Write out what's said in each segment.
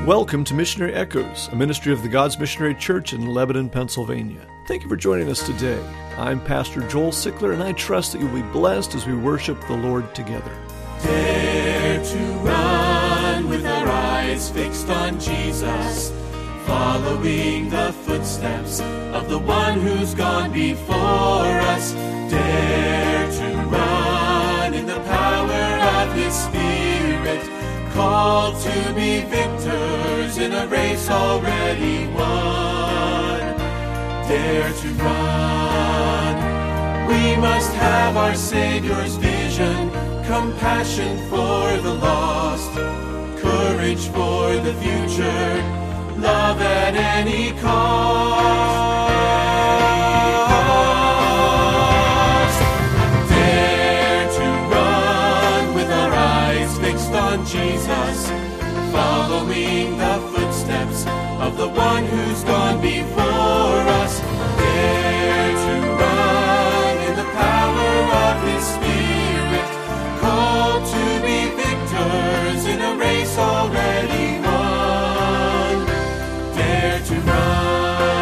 Welcome to Missionary Echoes, a ministry of the God's Missionary Church in Lebanon, Pennsylvania. Thank you for joining us today. I'm Pastor Joel Sickler, and I trust that you'll be blessed as we worship the Lord together. Dare to run with our eyes fixed on Jesus, following the footsteps of the one who's gone before us. Dare to run in the power of His Spirit, called to be victors in a race already won. Dare to run. We must have our Savior's vision, compassion for the lost, courage for the future, love at any cost. Dare to run with our eyes fixed on Jesus, following the footsteps of the one who's gone before us. Dare to run in the power of His Spirit, called to be victors in a race already won. Dare to run.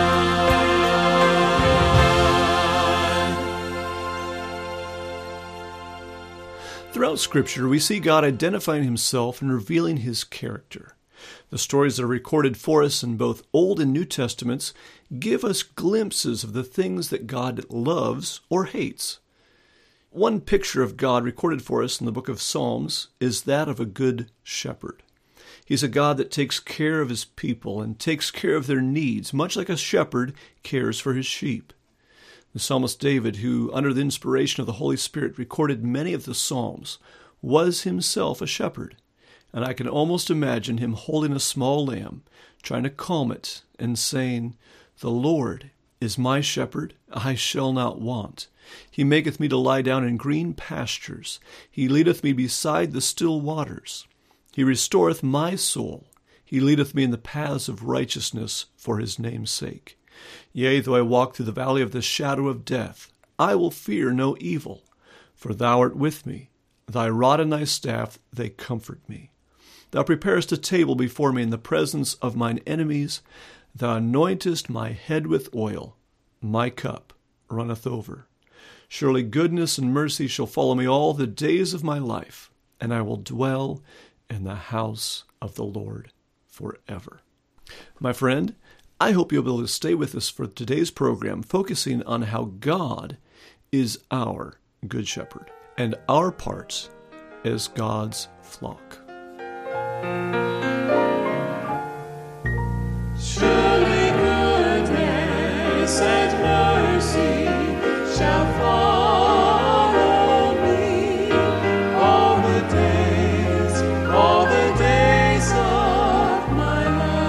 Throughout Scripture, we see God identifying Himself and revealing His character. The stories that are recorded for us in both Old and New Testaments give us glimpses of the things that God loves or hates. One picture of God recorded for us in the book of Psalms is that of a good shepherd. He's a God that takes care of His people and takes care of their needs, much like a shepherd cares for his sheep. The psalmist David, who under the inspiration of the Holy Spirit recorded many of the Psalms, was himself a shepherd. And I can almost imagine him holding a small lamb, trying to calm it, and saying, "The Lord is my shepherd, I shall not want. He maketh me to lie down in green pastures. He leadeth me beside the still waters. He restoreth my soul. He leadeth me in the paths of righteousness for His name's sake. Yea, though I walk through the valley of the shadow of death, I will fear no evil, for Thou art with me. Thy rod and Thy staff, they comfort me. Thou preparest a table before me in the presence of mine enemies. Thou anointest my head with oil. My cup runneth over. Surely goodness and mercy shall follow me all the days of my life, and I will dwell in the house of the Lord forever." My friend, I hope you'll be able to stay with us for today's program, focusing on how God is our Good Shepherd and our parts as God's flock. Surely goodness and mercy shall follow me all the days of my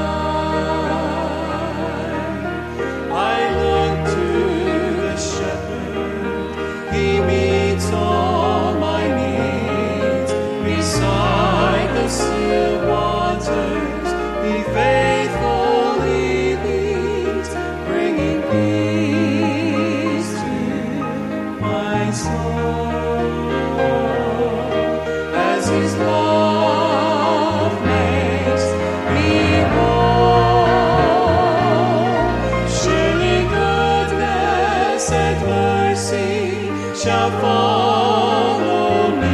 life. I look to the shepherd, He meets all my needs. Beside the still waters, He faithfully leads, bringing peace to my soul, as His love makes me whole. Surely goodness and mercy shall follow me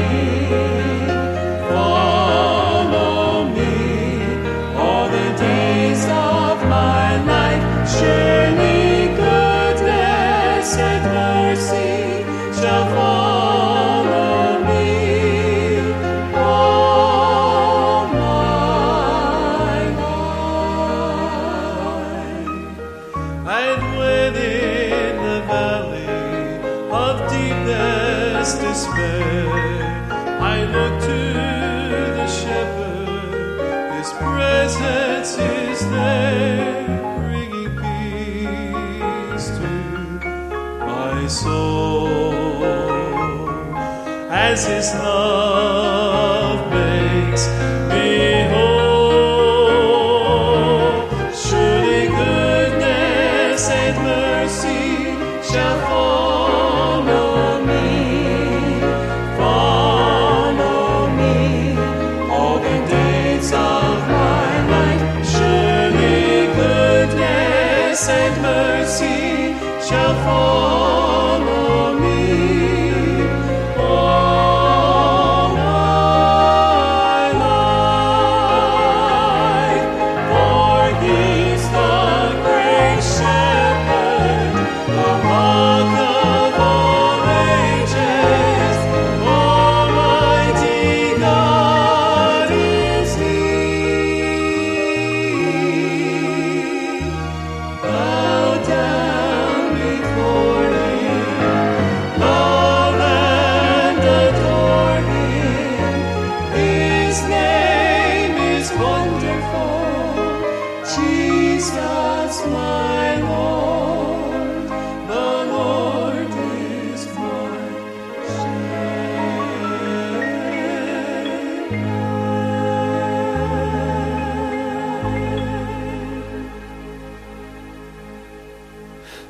all the days of my life. Surely goodness and mercy shall follow me all my life. And when in the valley of deepest despair, I look to the shepherd, His presence is there, bringing peace to my soul, as His love makes me whole. Surely goodness and mercy shall follow me all the days of my life.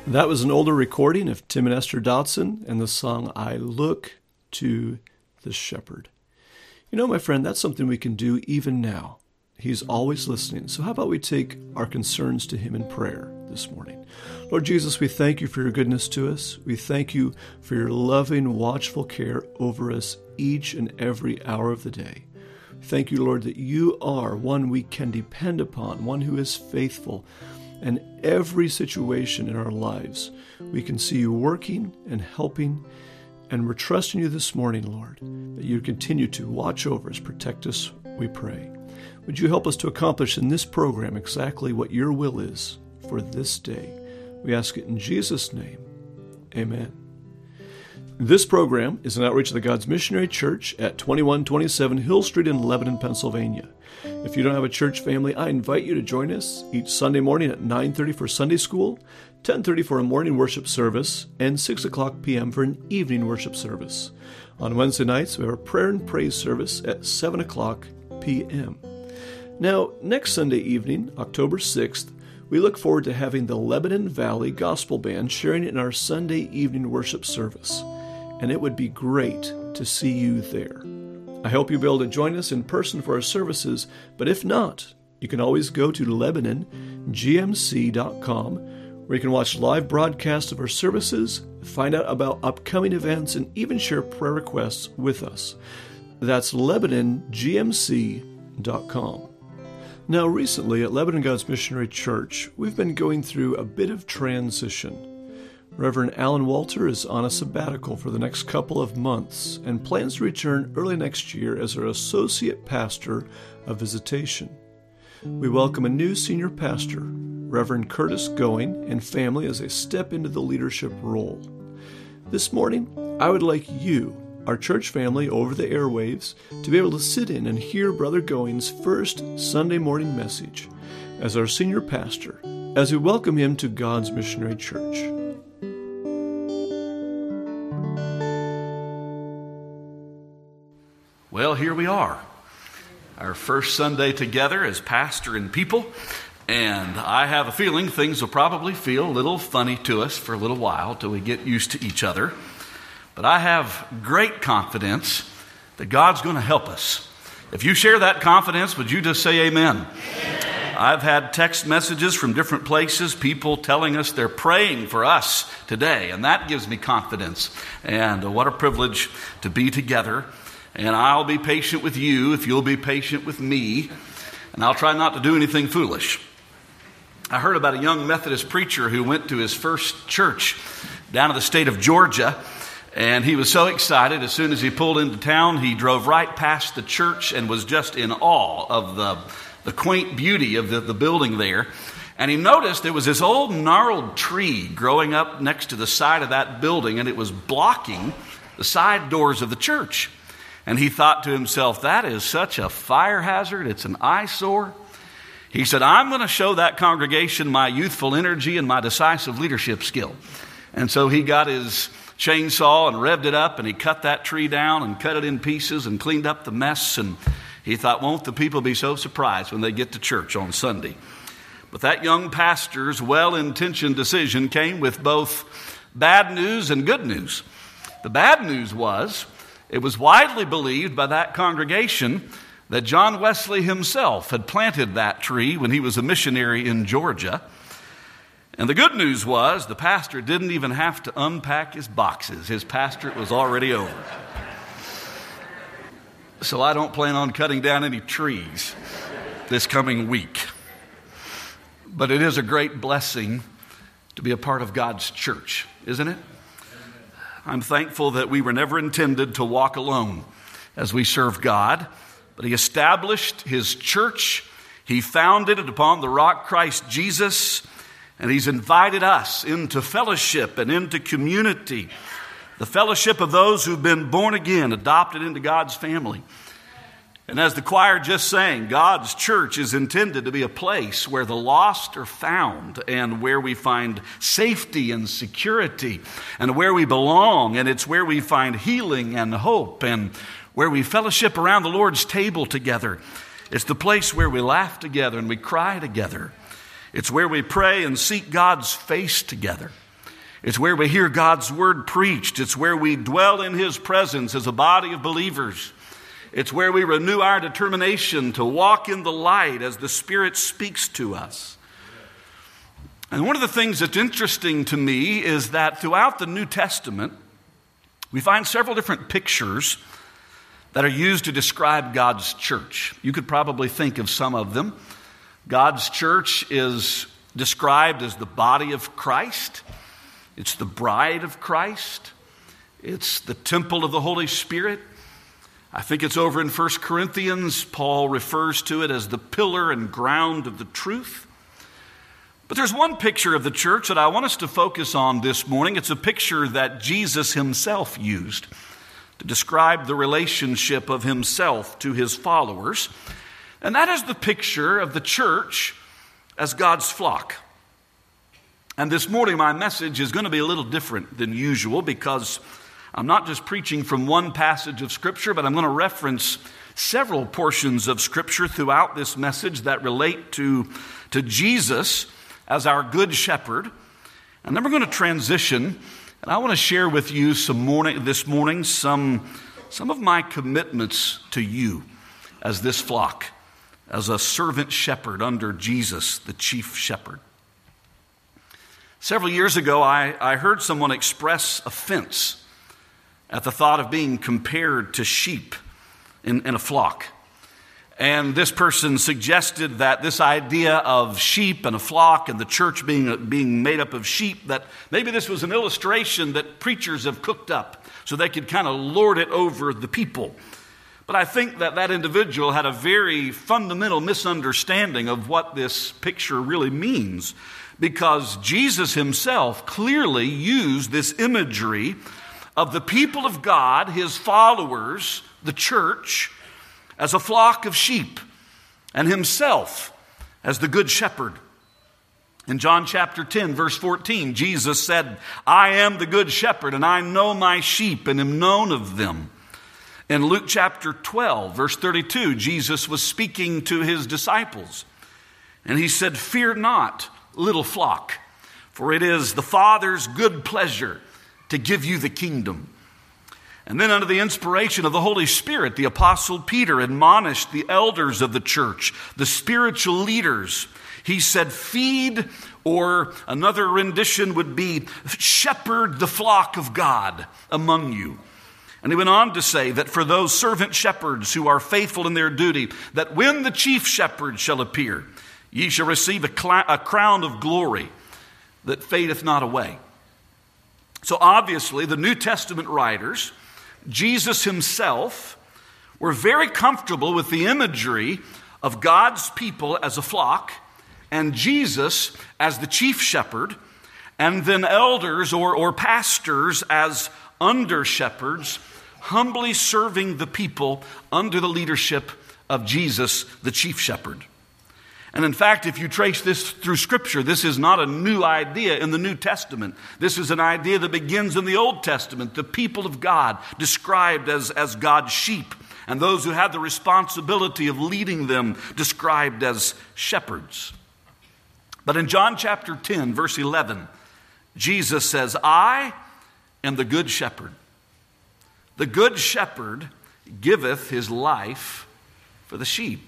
That was an older recording of Tim and Esther Dotson and the song, I Look to the Shepherd. You know, my friend, that's something we can do even now. He's always listening. So how about we take our concerns to him in prayer this morning? Lord Jesus, we thank you for your goodness to us. We thank you for your loving, watchful care over us each and every hour of the day. Thank you, Lord, that you are one we can depend upon, one who is faithful. And every situation in our lives, we can see you working and helping. And we're trusting you this morning, Lord, that you continue to watch over us, protect us, we pray. Would you help us to accomplish in this program exactly what your will is for this day? We ask it in Jesus' name. Amen. This program is an outreach of the God's Missionary Church at 2127 Hill Street in Lebanon, Pennsylvania. If you don't have a church family, I invite you to join us each Sunday morning at 9:30 for Sunday school, 10:30 for a morning worship service, and 6 o'clock p.m. for an evening worship service. On Wednesday nights, we have a prayer and praise service at 7 o'clock p.m. Now, next Sunday evening, October 6th, we look forward to having the Lebanon Valley Gospel Band sharing in our Sunday evening worship service. And it would be great to see you there. I hope you'll be able to join us in person for our services, but if not, you can always go to LebanonGMC.com, where you can watch live broadcasts of our services, find out about upcoming events, and even share prayer requests with us. That's LebanonGMC.com. Now, recently at Lebanon God's Missionary Church, we've been going through a bit of transition. Reverend Alan Walter is on a sabbatical for the next couple of months and plans to return early next year as our associate pastor of visitation. We welcome a new senior pastor, Reverend Curtis Going, and family as they step into the leadership role. This morning, I would like you, our church family over the airwaves, to be able to sit in and hear Brother Going's first Sunday morning message as our senior pastor, as we welcome him to God's Missionary Church. Well, here we are, our first Sunday together as pastor and people, and I have a feeling things will probably feel a little funny to us for a little while till we get used to each other. But I have great confidence that God's going to help us. If you share that confidence, would you just say amen? Amen. I've had text messages from different places, people telling us they're praying for us today, and that gives me confidence. And what a privilege to be together. And I'll be patient with you if you'll be patient with me, and I'll try not to do anything foolish. I heard about a young Methodist preacher who went to his first church down in the state of Georgia. And he was so excited, as soon as he pulled into town, he drove right past the church and was just in awe of the quaint beauty of the building there. And he noticed there was this old gnarled tree growing up next to the side of that building, and it was blocking the side doors of the church. And he thought to himself, that is such a fire hazard, it's an eyesore. He said, I'm going to show that congregation my youthful energy and my decisive leadership skill. And so he got his chainsaw and revved it up, and he cut that tree down and cut it in pieces and cleaned up the mess. And he thought, won't the people be so surprised when they get to church on Sunday? But that young pastor's well-intentioned decision came with both bad news and good news. The bad news was, it was widely believed by that congregation that John Wesley himself had planted that tree when he was a missionary in Georgia. And the good news was the pastor didn't even have to unpack his boxes. His pastorate was already over. So I don't plan on cutting down any trees this coming week. But it is a great blessing to be a part of God's church, isn't it? I'm thankful that we were never intended to walk alone as we serve God, but He established His church. He founded it upon the rock Christ Jesus, and He's invited us into fellowship and into community, the fellowship of those who've been born again, adopted into God's family. And as the choir just sang, God's church is intended to be a place where the lost are found and where we find safety and security and where we belong. And it's where we find healing and hope and where we fellowship around the Lord's table together. It's the place where we laugh together and we cry together. It's where we pray and seek God's face together. It's where we hear God's word preached. It's where we dwell in his presence as a body of believers. It's where we renew our determination to walk in the light as the Spirit speaks to us. And one of the things that's interesting to me is that throughout the New Testament, we find several different pictures that are used to describe God's church. You could probably think of some of them. God's church is described as the body of Christ. It's the bride of Christ. It's the temple of the Holy Spirit. I think it's over in 1 Corinthians. Paul refers to it as the pillar and ground of the truth. But there's one picture of the church that I want us to focus on this morning. It's a picture that Jesus himself used to describe the relationship of himself to his followers. And that is the picture of the church as God's flock. And this morning my message is going to be a little different than usual because I'm not just preaching from one passage of Scripture, but I'm going to reference several portions of Scripture throughout this message that relate to Jesus as our good shepherd. And then we're going to transition, and I want to share with you this morning some of my commitments to you as this flock, as a servant shepherd under Jesus, the chief shepherd. Several years ago, I heard someone express offense at the thought of being compared to sheep in a flock. And this person suggested that this idea of sheep and a flock and the church being made up of sheep, that maybe this was an illustration that preachers have cooked up so they could kind of lord it over the people. But I think that individual had a very fundamental misunderstanding of what this picture really means, because Jesus himself clearly used this imagery of the people of God, his followers, the church, as a flock of sheep, and himself as the good shepherd. In John chapter 10, verse 14, Jesus said, "I am the good shepherd, and I know my sheep, and am known of them." In Luke chapter 12, verse 32, Jesus was speaking to his disciples, and he said, "Fear not, little flock, for it is the Father's good pleasure to give you the kingdom." And then under the inspiration of the Holy Spirit, the Apostle Peter admonished the elders of the church, the spiritual leaders. He said, "Feed," or another rendition would be, "shepherd the flock of God among you." And he went on to say that for those servant shepherds who are faithful in their duty, that when the chief shepherd shall appear, ye shall receive a crown of glory that fadeth not away. So obviously the New Testament writers, Jesus himself, were very comfortable with the imagery of God's people as a flock, and Jesus as the chief shepherd, and then elders or pastors as under shepherds, humbly serving the people under the leadership of Jesus, the chief shepherd. And in fact, if you trace this through Scripture, this is not a new idea in the New Testament. This is an idea that begins in the Old Testament. The people of God described as God's sheep, and those who had the responsibility of leading them described as shepherds. But in John chapter 10, verse 11, Jesus says, "I am the good shepherd. The good shepherd giveth his life for the sheep."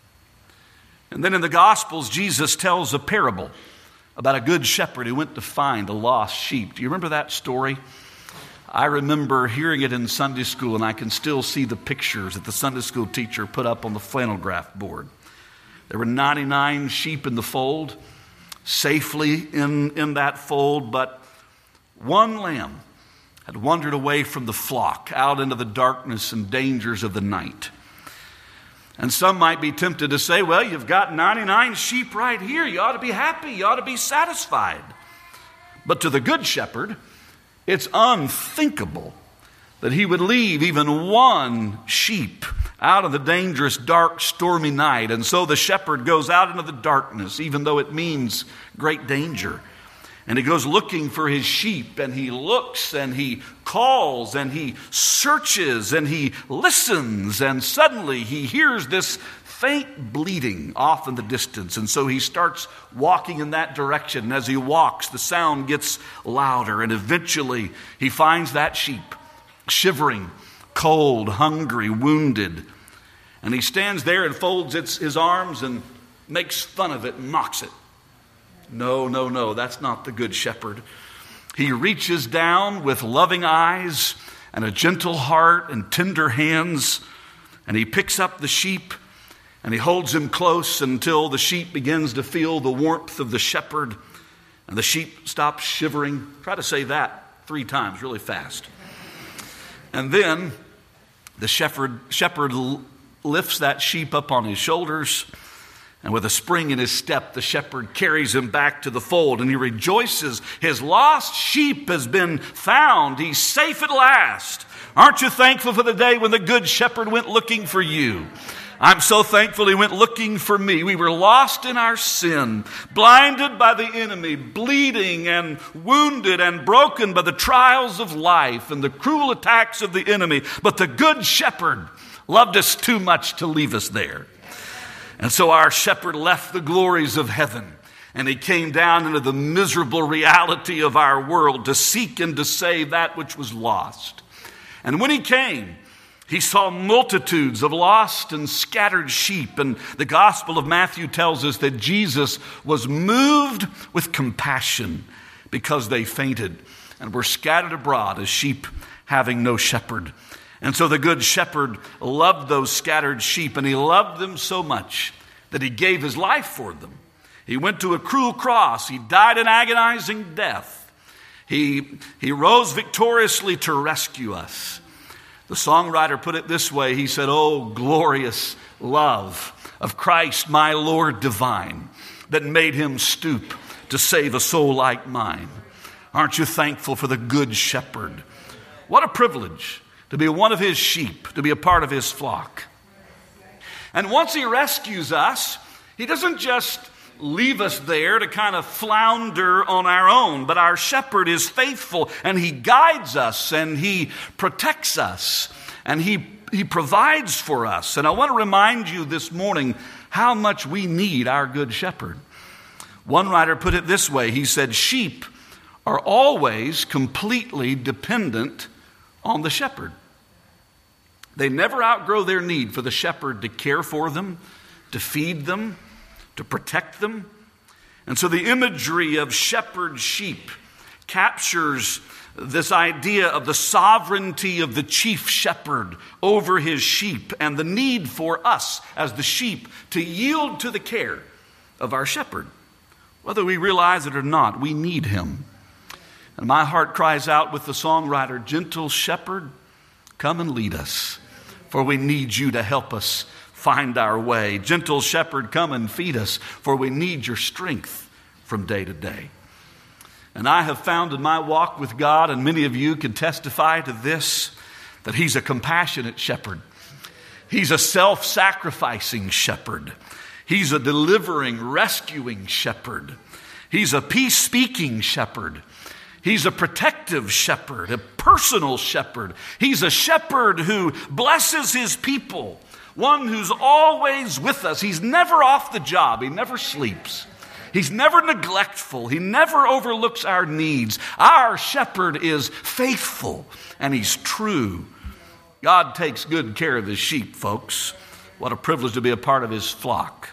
And then in the Gospels, Jesus tells a parable about a good shepherd who went to find a lost sheep. Do you remember that story? I remember hearing it in Sunday school, and I can still see the pictures that the Sunday school teacher put up on the flannel graph board. There were 99 sheep in the fold, safely in that fold, but one lamb had wandered away from the flock out into the darkness and dangers of the night. And some might be tempted to say, well, you've got 99 sheep right here. You ought to be happy. You ought to be satisfied. But to the good shepherd, it's unthinkable that he would leave even one sheep out of the dangerous, dark, stormy night. And so the shepherd goes out into the darkness, even though it means great danger. And he goes looking for his sheep, and he looks, and he calls, and he searches, and he listens, and suddenly he hears this faint bleating off in the distance. And so he starts walking in that direction. And as he walks, the sound gets louder. And eventually he finds that sheep, shivering, cold, hungry, wounded. And he stands there and folds his arms and makes fun of it and mocks it. No, that's not the good shepherd. He reaches down with loving eyes and a gentle heart and tender hands, and he picks up the sheep and he holds him close until the sheep begins to feel the warmth of the shepherd, and the sheep stops shivering. Try to say that 3 times really fast. And then the shepherd lifts that sheep up on his shoulders, and with a spring in his step, the shepherd carries him back to the fold, and he rejoices. His lost sheep has been found. He's safe at last. Aren't you thankful for the day when the good shepherd went looking for you? I'm so thankful he went looking for me. We were lost in our sin, blinded by the enemy, bleeding and wounded and broken by the trials of life and the cruel attacks of the enemy. But the good shepherd loved us too much to leave us there. And so our shepherd left the glories of heaven, and he came down into the miserable reality of our world to seek and to save that which was lost. And when he came, he saw multitudes of lost and scattered sheep. And the Gospel of Matthew tells us that Jesus was moved with compassion because they fainted and were scattered abroad as sheep having no shepherd. And so the good shepherd loved those scattered sheep, and he loved them so much that he gave his life for them. He went to a cruel cross. He died an agonizing death. He rose victoriously to rescue us. The songwriter put it this way. He said, "Oh, glorious love of Christ, my Lord divine, that made him stoop to save a soul like mine." Aren't you thankful for the good shepherd? What a privilege to be one of his sheep, to be a part of his flock. And once he rescues us, he doesn't just leave us there to kind of flounder on our own, but our shepherd is faithful, and he guides us, and he protects us, and he provides for us. And I want to remind you this morning how much we need our good shepherd. One writer put it this way. He said, "Sheep are always completely dependent on the shepherd. They never outgrow their need for the shepherd to care for them, to feed them, to protect them." And so the imagery of shepherd sheep captures this idea of the sovereignty of the chief shepherd over his sheep and the need for us as the sheep to yield to the care of our shepherd. Whether we realize it or not, we need him. And my heart cries out with the songwriter, "Gentle shepherd, come and lead us, for we need you to help us find our way. Gentle shepherd, come and feed us, for we need your strength from day to day." And I have found in my walk with God, and many of you can testify to this, that he's a compassionate shepherd. He's a self-sacrificing shepherd. He's a delivering, rescuing shepherd. He's a peace-speaking shepherd. He's a protective shepherd, a personal shepherd. He's a shepherd who blesses his people, one who's always with us. He's never off the job. He never sleeps. He's never neglectful. He never overlooks our needs. Our shepherd is faithful, and he's true. God takes good care of his sheep, folks. What a privilege to be a part of his flock.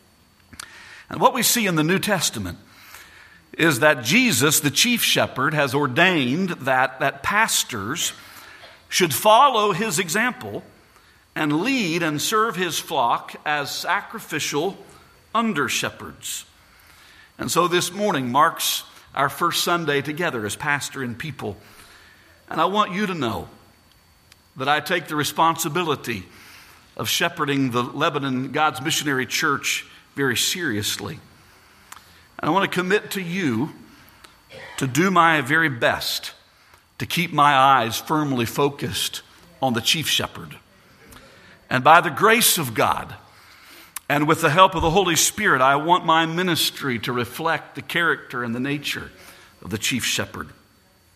And what we see in the New Testament is that Jesus, the chief shepherd, has ordained that pastors should follow his example and lead and serve his flock as sacrificial under-shepherds. And so this morning marks our first Sunday together as pastor and people. And I want you to know that I take the responsibility of shepherding the Lebanon God's Missionary Church very seriously. And I want to commit to you to do my very best to keep my eyes firmly focused on the chief shepherd. And by the grace of God, and with the help of the Holy Spirit, I want my ministry to reflect the character and the nature of the chief shepherd.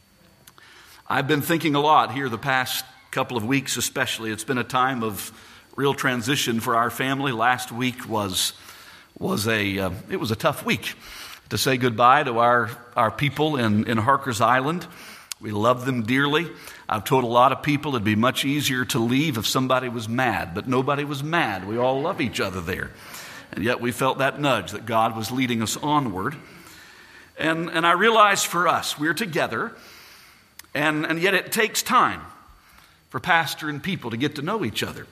I've been thinking a lot here the past couple of weeks especially. It's been a time of real transition for our family. Last week was a tough week to say goodbye to our people in Harkers Island. We love them dearly. I've told a lot of people it'd be much easier to leave if somebody was mad, but nobody was mad. We all love each other there. And yet we felt that nudge that God was leading us onward. And I realized for us, we're together, and yet it takes time for pastor and people to get to know each other.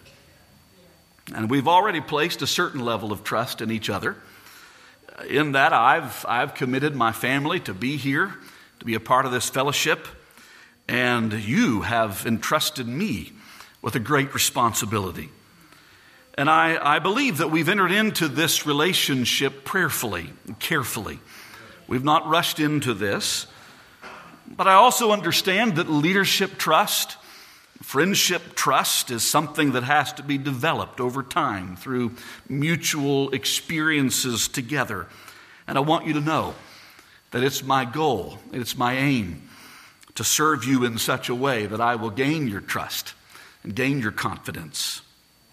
And we've already placed a certain level of trust in each other. In that I've committed my family to be here, to be a part of this fellowship. And you have entrusted me with a great responsibility. And I believe that we've entered into this relationship prayerfully and carefully. We've not rushed into this. But I also understand that leadership trust, friendship trust is something that has to be developed over time through mutual experiences together. And I want you to know that it's my goal, it's my aim to serve you in such a way that I will gain your trust and gain your confidence.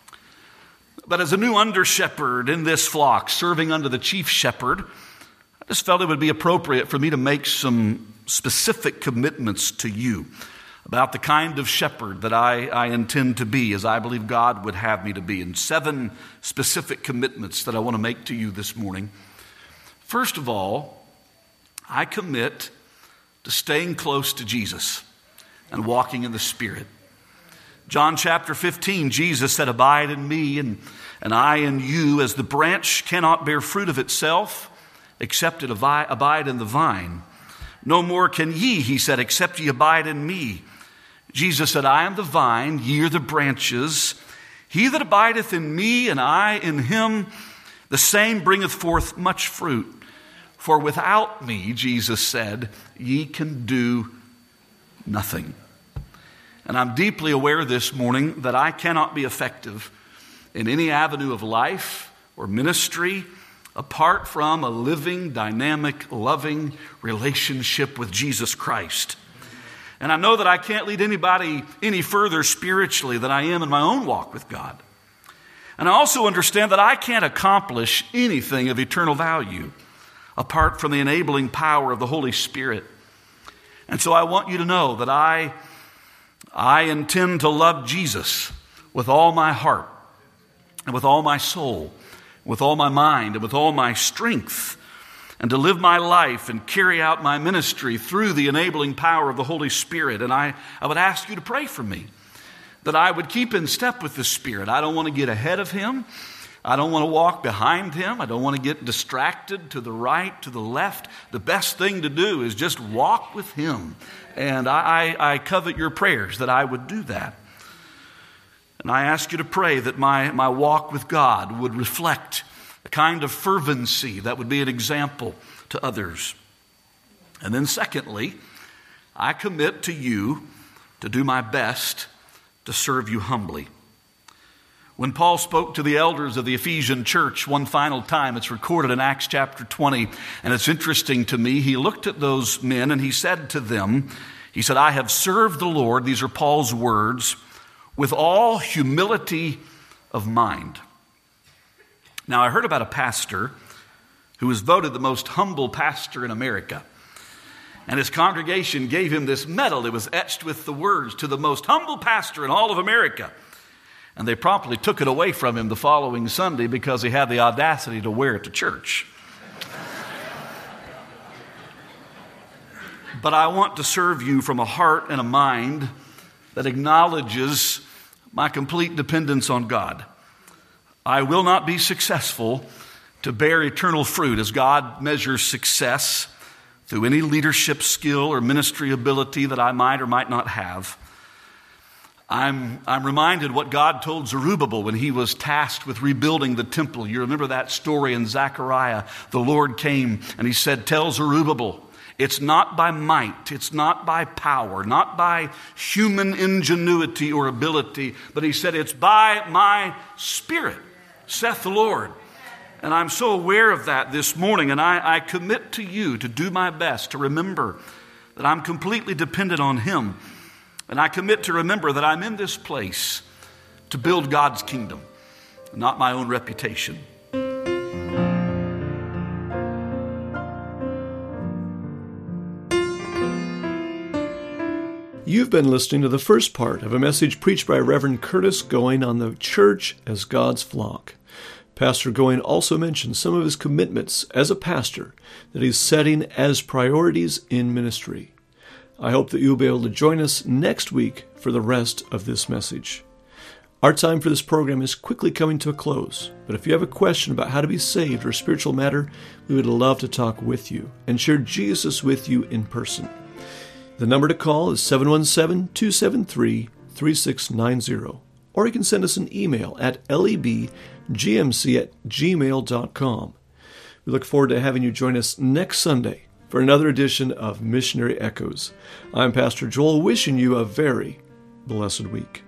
But as a new under-shepherd in this flock, serving under the chief shepherd, I just felt it would be appropriate for me to make some specific commitments to you about the kind of shepherd that I intend to be, as I believe God would have me to be, and 7 specific commitments that I want to make to you this morning. First of all, I commit to staying close to Jesus and walking in the Spirit. John chapter 15, Jesus said, "Abide in me and I in you, as the branch cannot bear fruit of itself, except it abide in the vine. No more can ye," he said, "except ye abide in me." Jesus said, "I am the vine, ye are the branches. He that abideth in me and I in him, the same bringeth forth much fruit. For without me," Jesus said, "ye can do nothing." And I'm deeply aware this morning that I cannot be effective in any avenue of life or ministry apart from a living, dynamic, loving relationship with Jesus Christ. And I know that I can't lead anybody any further spiritually than I am in my own walk with God. And I also understand that I can't accomplish anything of eternal value apart from the enabling power of the Holy Spirit. And so I want you to know that I intend to love Jesus with all my heart and with all my soul, with all my mind and with all my strength, and to live my life and carry out my ministry through the enabling power of the Holy Spirit. And I would ask you to pray for me, that I would keep in step with the Spirit. I don't want to get ahead of Him. I don't want to walk behind Him. I don't want to get distracted to the right, to the left. The best thing to do is just walk with Him. And I covet your prayers that I would do that. And I ask you to pray that my walk with God would reflect a kind of fervency that would be an example to others. And then secondly, I commit to you to do my best to serve you humbly. When Paul spoke to the elders of the Ephesian church one final time, it's recorded in Acts chapter 20, and it's interesting to me. He looked at those men and he said to them, he said, "I have served the Lord," these are Paul's words, "with all humility of mind." Now, I heard about a pastor who was voted the most humble pastor in America. And his congregation gave him this medal. It was etched with the words, "To the most humble pastor in all of America." And they promptly took it away from him the following Sunday because he had the audacity to wear it to church. But I want to serve you from a heart and a mind that acknowledges my complete dependence on God. I will not be successful to bear eternal fruit as God measures success through any leadership skill or ministry ability that I might or might not have. I'm reminded what God told Zerubbabel when he was tasked with rebuilding the temple. You remember that story in Zechariah. The Lord came and he said, "Tell Zerubbabel, it's not by might, it's not by power, not by human ingenuity or ability, but he said, it's by my Spirit, saith the Lord." And I'm so aware of that this morning, and I commit to you to do my best to remember that I'm completely dependent on Him. And I commit to remember that I'm in this place to build God's kingdom, not my own reputation. You've been listening to the first part of a message preached by Reverend Curtis Going on the church as God's flock. Pastor Going also mentioned some of his commitments as a pastor that he's setting as priorities in ministry. I hope that you'll be able to join us next week for the rest of this message. Our time for this program is quickly coming to a close, but if you have a question about how to be saved or a spiritual matter, we would love to talk with you and share Jesus with you in person. The number to call is 717-273-3690, or you can send us an email at lebgmc@gmail.com. We look forward to having you join us next Sunday for another edition of Missionary Echoes. I'm Pastor Joel, wishing you a very blessed week.